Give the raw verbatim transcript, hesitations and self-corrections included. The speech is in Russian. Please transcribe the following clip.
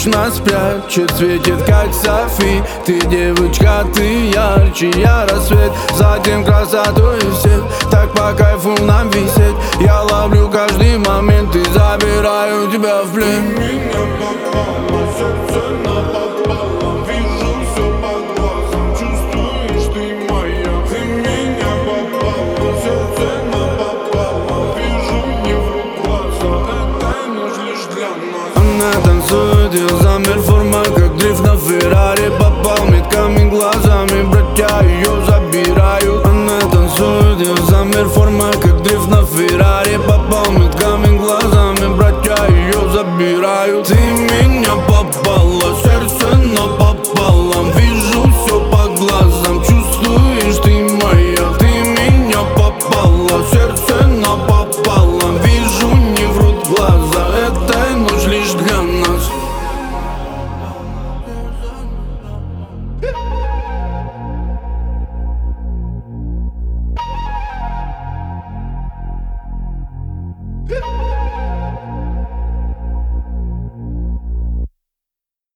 ночь нас прячет, светит как Софи. Ты девочка, ты ярче, я рассвет, затем красотой всех. Так по кайфу нам висеть, я ловлю каждый момент и забираю тебя в плен. Ты меня попала, сердце напопало, вижу все по глазам, чувствуешь, ты моя. Ты меня попала, сердце напопало, вижу его глаза, эта ночь лишь для нас. Она танцует, я замер, форма как дрифт на Феррари. Попал метками глазами, братья ее забирают. Она танцует, я замер, форма